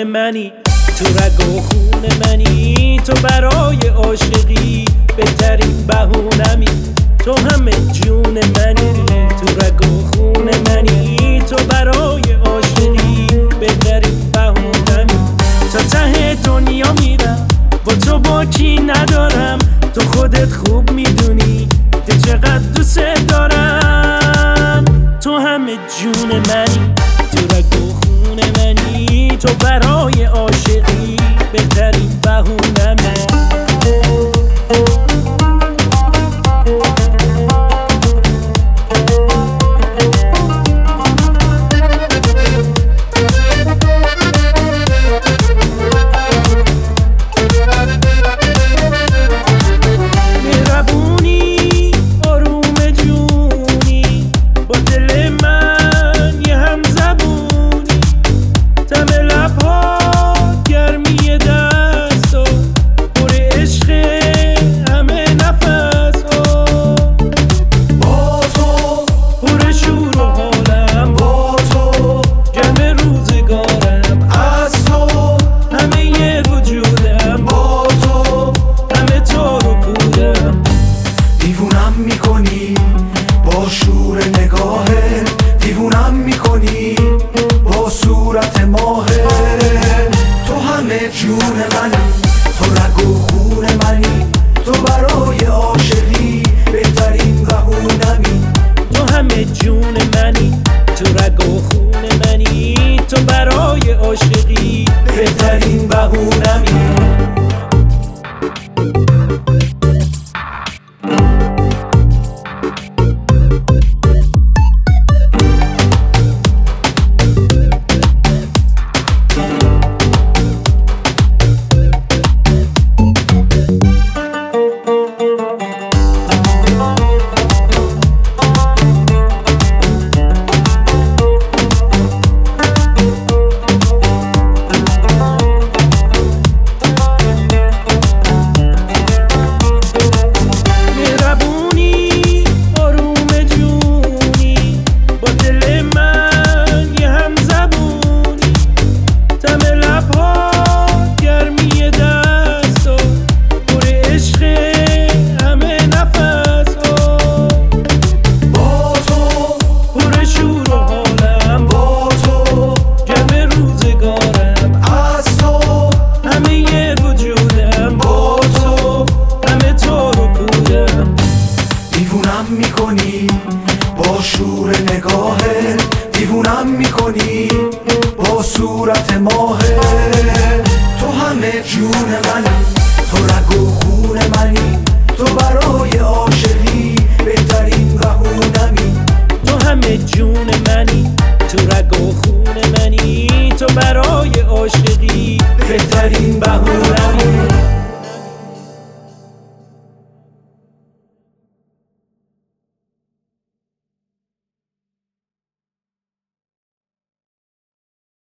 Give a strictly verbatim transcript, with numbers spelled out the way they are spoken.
جون منی، تو رگ و خون منی، تو برای عاشقی بهترین بهونمی، تو همه جون منی، تو رگ و خون منی، تو برای عاشقی بهترین بهونمی. تا ته دنیا میرم با تو باکی ندارم، تو خودت خوب میدونی که چقدر دوست دارم. تو همه جون منی، تو رگ و خون منی، تو برای عاشقی بهترین بهونمی. دیوونم میکنی با شور نگاهت، دیوونم میکنی با صورت ماهت. تو همه جون منی، تو رگ و خون منی، تو برای عاشقی بهترین بهونمی. تو همه جون منی، تو رگ و خون منی، تو برای عاشقی بهترین بهونمی. دیوونم میکنی با شور نگاهت، دیوونم میکنی با صورت ماهت. تو همه جون منی، تو رگ و خون منی، تو برای عاشقی بهترین بهونمی. تو همه جون منی، تو رگ و خون منی، تو برای عاشقی بهترین بهونمی.